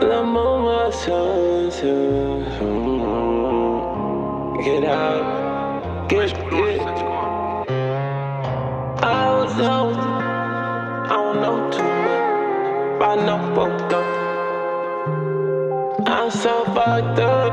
I'm on my son, get out, get. I was out, I don't know too much, but I know fucked up. I'm so fucked up.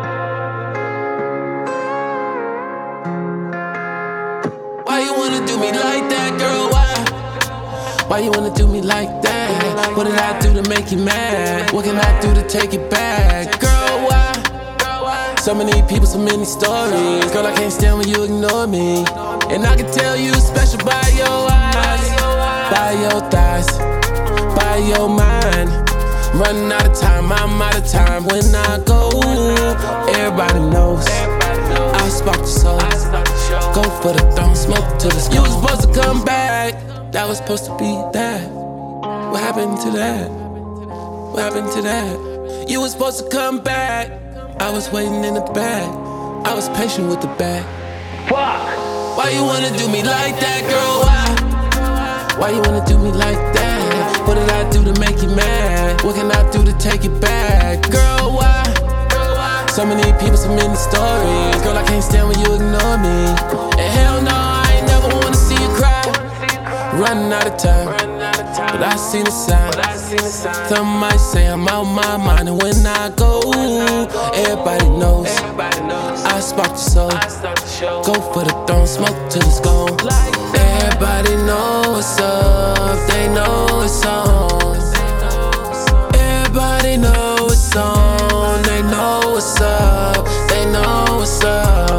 Why you wanna do me like that, girl? Why you wanna do me like that? What did I do to make you mad? What can I do to take it back? Girl, why? So many people, so many stories. Girl, I can't stand when you ignore me. And I can tell you special by your eyes, by your thighs, by your mind. Running out of time, I'm out of time. When I go, everybody knows I spark the soul. Go for the throne, smoke till it's gone. You was supposed to come back. That was supposed to be that. What happened to that? What happened to that? You was supposed to come back. I was waiting in the back. I was patient with the back. Fuck. Why you wanna do me like that, girl? Why you wanna do me like that? What did I do to make you mad? What can I do to take it back? Girl, why? So many people, so many stories. Girl, I can't stand when you ignore me. And hell no, I ain't never wanna see you cry. Running out of time, but I seen the sign. Some might say I'm out my mind, and when I go, everybody knows I spark the soul. Go for the throne, smoke till it's gone. Everybody knows what's up, they know it's on. Everybody knows it's on, they know what's up, they know what's up.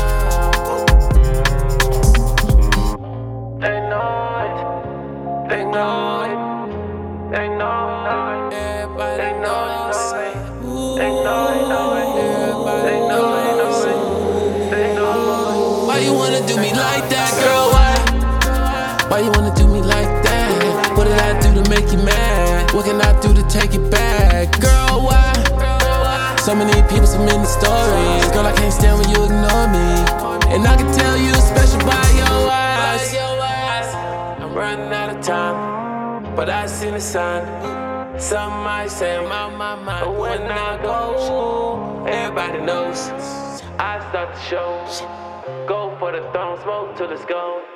They know it. They know it. Everybody knows it. They know it. They know it. They know it. Why you wanna do me like that, girl? Why you wanna do me like that? What did I do to make you mad? What can I do to take it back? Girl, why? So many people, so many stories. Girl, I can't stand when you ignore me. And I can tell you special by your eyes. I'm running out of time, but I seen the sign. Some might say I'm out my mind, but when I go, everybody knows I start the show. Go for the throne, smoke till it's gone.